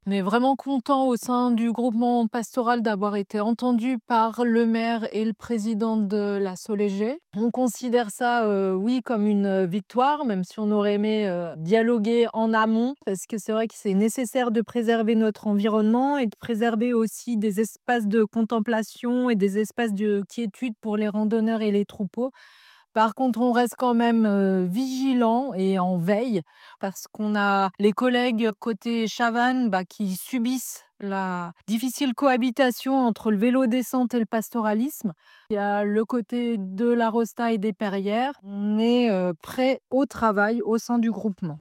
On est vraiment content au sein du groupement pastoral d'avoir été entendu par le maire et le président de la Solégé. On considère ça, oui, comme une victoire, même si on aurait aimé dialoguer en amont, parce que c'est vrai que c'est nécessaire de préserver notre environnement et de préserver aussi des espaces de contemplation et des espaces de quiétude pour les randonneurs et les troupeaux. Par contre, on reste quand même, vigilants et en veille parce qu'on a les collègues côté Chavannes, qui subissent la difficile cohabitation entre le vélo descente et le pastoralisme. Il y a le côté de la Rosta et des Perrières. On est, prêts au travail au sein du groupement.